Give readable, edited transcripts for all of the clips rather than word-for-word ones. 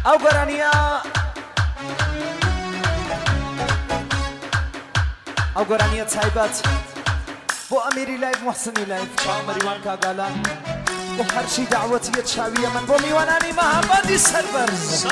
او گرانیا او گرانیا تایبت بو امیری لایف محسنی لایف مریوان کاگالان و هر شي دعوتي تشاوية من بو میوانانی محمدی سربرز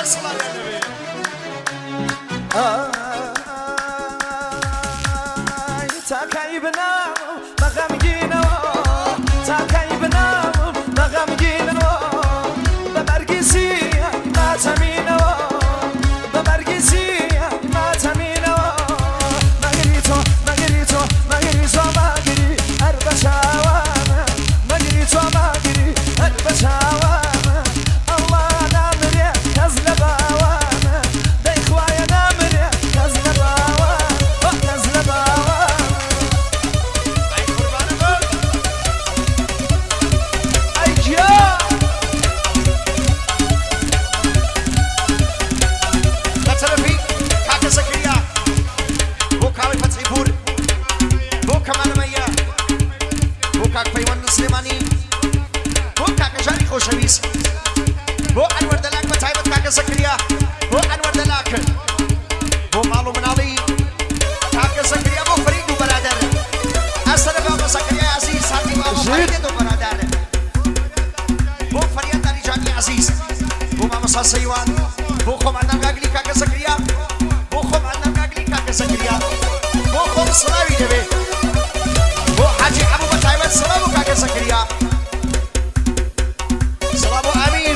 تاكاي بنام مغمجينو تاكاي بنام مغمجينو بمرقسي ما تمينو بمرقسي ما تمينو مغريتو مغريتو مغريتو مغري أربشاوانا مغريتو مغري أربشاوانا الله نامري كزلباوانا دايخوايا نامري كزلباوانا كزلباوانا خوشویس بو انور دلاک و تایبت کاک زکریا بو انور دلاک بو مالو منالی کاک زکریا بو فرید و برادر اصلا بابا زکریا عزیز هاتی بابا فرید و برادر بو فرید علی جانی عزیز بو ماما ساسیوان بو خم عندم گاگلی کاک زکریا بو خم عندم گاگلی کاک زکریا بو خم سلاوی دبی بو حاجی ابو بتایبت سلامو کاک زکریا سلام امیر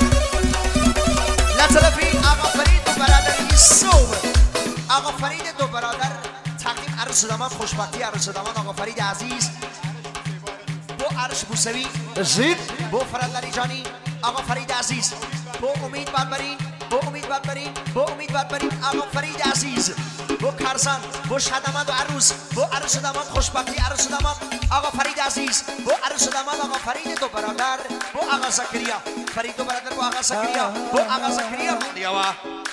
لا تلفی آقا فرید و برادر یسوع آقا فرید دو برادر تقدیم عرش داماد خوشبختی عرش داماد آقا فرید عزیز بو عرش موسوی زید بو فرادلی جانی آقا فرید عزیز بو امید بادبرین بو امید بادبرین بو امید بادبرین آقا فرید عزیز بو کارزان بو شاداماد و عروس بو عرش داماد خوشبختی عرش داماد آقا فرید عزیز بو عرش داماد آقا فرید دو برادر بو آقا زکریا فرید دو برادر بو آقا زکریا بو آقا زکریا مالیوا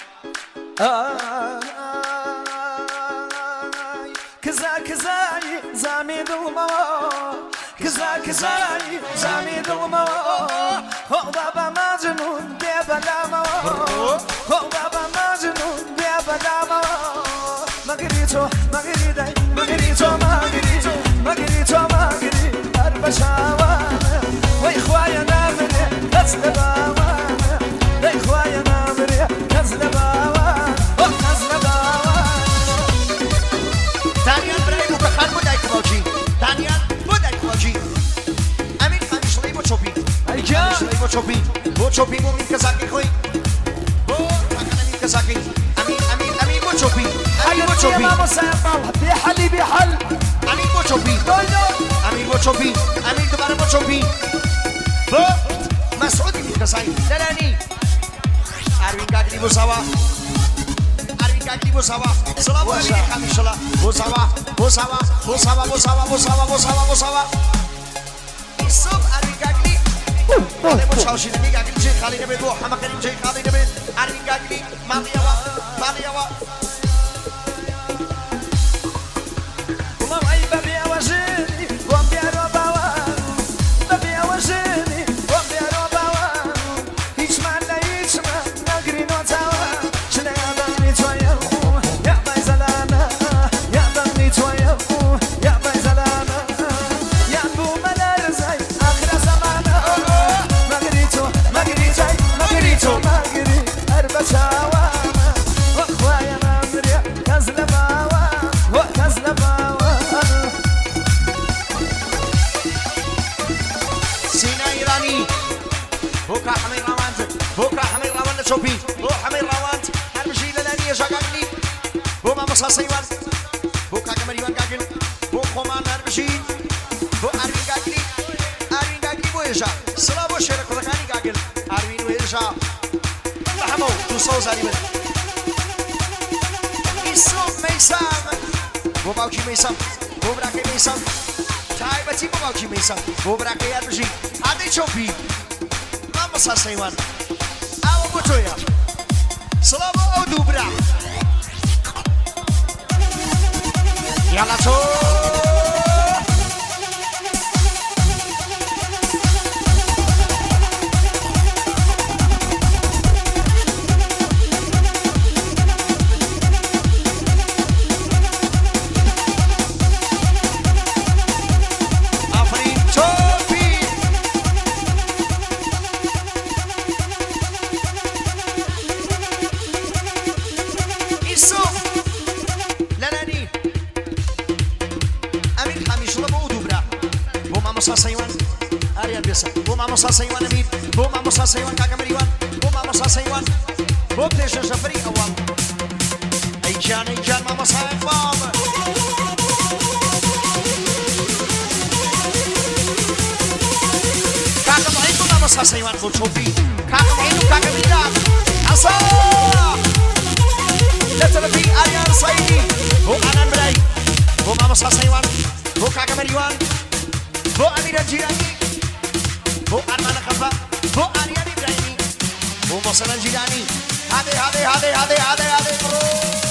كذا كذاي زامي ظلمه كذا كذاي زامي ظلمه هو بابا مجنون بيبلامه هو بابا مجنون بيبلامه مغريتو مغريداي مغريتو مغريتو مغريتو مغري أربشاوانا وإخوايا نامري كزلباوانا وإخوايا نامري كزلباوانا كزلباوانا دانیال برای بو بخار بودای کواجی دانیال بودای کواجی امین خمیشلی بو چوبی خمیشلی بو چوبی بو چوبی بو مین کزاکی خوی بو امین کزاکی امین بو چوبی امین بو چوبی بحل بحل امین بو چوبی امین بو چوبی امین دوباره بو چوبی بو مسعودی مین کزاکی دلانی اروین گاگلی بو سوا بوساوا سلام علیکم خمیشلا بوساوا بوساوا بوساوا بوساوا بوساوا بوساوا بوساوا صوب علی گاگلی ولی بوشاوشی نمی گاگلی چه خالی نمی دو همه کریم چه خالی نمی علی گاگلی مالیاوا مالیاوا والله ای بابی آوازی وام بیارو باوان بابی آوازی وام بیارو باوان هیچ من نه هیچ من نگری نوتاوان شنه آدمی توی بوكا حمير راوانت بوكا حمير راوانت شوبي بو حمير راوانت هرمشي للانية شاقاقلي بو ماما ساسيوان بوكا كمريوان قاقل بو خومان هرمشي بو أروين قاقلي أروين قاقلي بو إيشا سلا بو شيرك رقاني قاقل أروين وإيشا رحمو توصو زالي إسوم ميسام بو باوكي ميسام بو براكي ميسام تايبتي بو باوكي ميسام بو براكي هرمشي عادي شوبي ساسيوان او بوتويا سلام او دوبرا يلا تو خەریسە بۆ مامۆستا سەیوان ئەمیر بۆ مامۆستا سەیوان کاکە مەریوان بۆ مامۆستا سەیوان بۆ پێشە ژەفەری ئەوڵ ئەی جان مامۆستا ئەقباڵ کاکە مەعید بۆ مامۆستا سەیوان بۆ چۆپی کاکە مەعید و کاکە میلاد ئەسا لە تەلەفی ئاریان سەیدی بۆ ئانان برای بۆ مامۆستا سەیوان بۆ کاکە مەریوان بۆ ئەمیرە جیرانی بۆ ئارمانە خەفە بۆ ئاریانی برایمی بۆ مۆسەنە جیرانی هادێ بڕۆ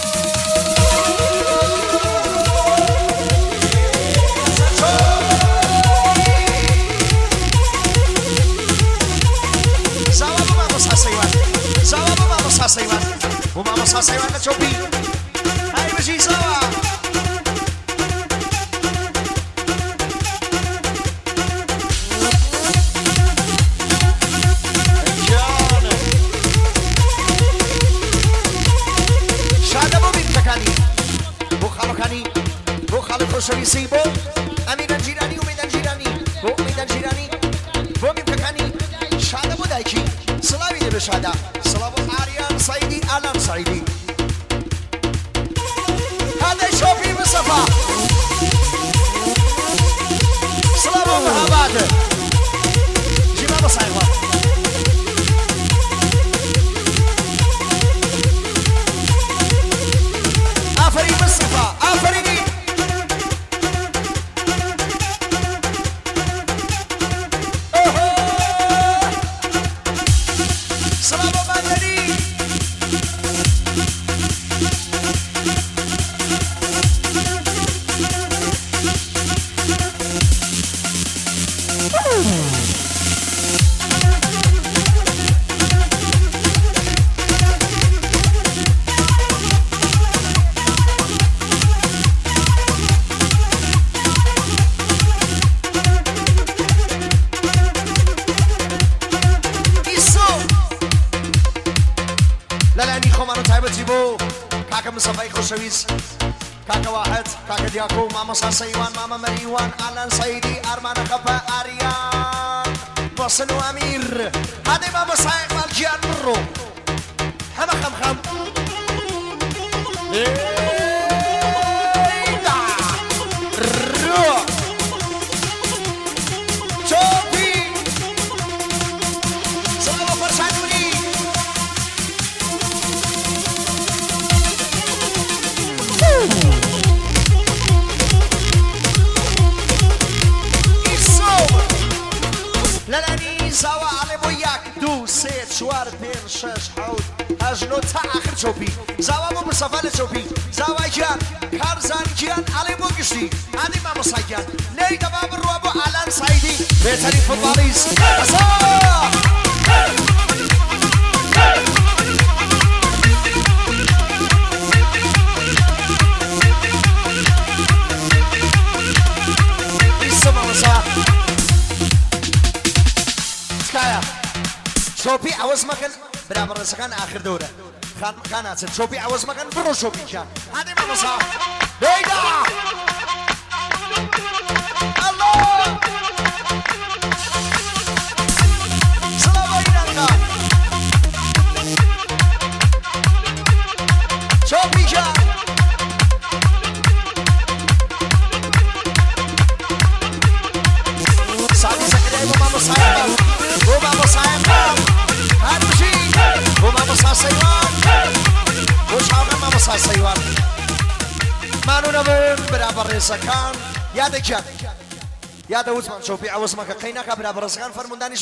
زاوا بۆ مامۆستا سەیوان زاوا بۆ مامۆستا سەیوان بۆ مامۆستا سەیوان لە چۆپی هەی بژی زاوا شویسی بۆ ئەمیران جیرانی و مەیدان جیرانی بۆ مەیدان جیرانی بۆ میمکەکانی شادە بۆ دایکی سڵاوی دەبێ شادە سڵاو بۆ ئاریان سەیدی ئالان سەیدی هادەی شۆپی مستەفا سڵاو بۆ مەهاباد ژیما بەسایغا ئافەرین مستەفا ئافەرینی كاكا واحد كاكا دياكو ماما سيوان ماما مريوان آلان سيدي أرمان خفا آريان محسن وأمير هذه ماما سايق والجيان مرو حما خم شوفي سلام فرشانوني لەلانی زاوا ئاڵێ بۆ یەک دوو سێ چوار پێنج شەش حەوت هەژنۆ تا ئاخر چۆپی زاوا بۆ مستەفا لە چۆپی زاوای گیان کارزانی گیان ئاڵێ بۆ گشتی ئادی مامۆستا گیان لێی دەبا بڕوە بۆ ئالان سایدی بێتەرین فوتباڵیست شوپی عوض مکن برابر رسکان آخر دوره خان آسد شوپی عوض مکن برو شوپی جان هادی مامۆستا بیدا الله سلام اینانکا شوپی جان سادی سکره بو مامۆستا مامۆستا سەیوان مانوو نەبوون بەرامبەر ڕێزەکان یادێکیان یادە وتمان چۆپی عەوەز مەکە قەی ناکا بەرامبەر ڕێزەکان فەرموندانی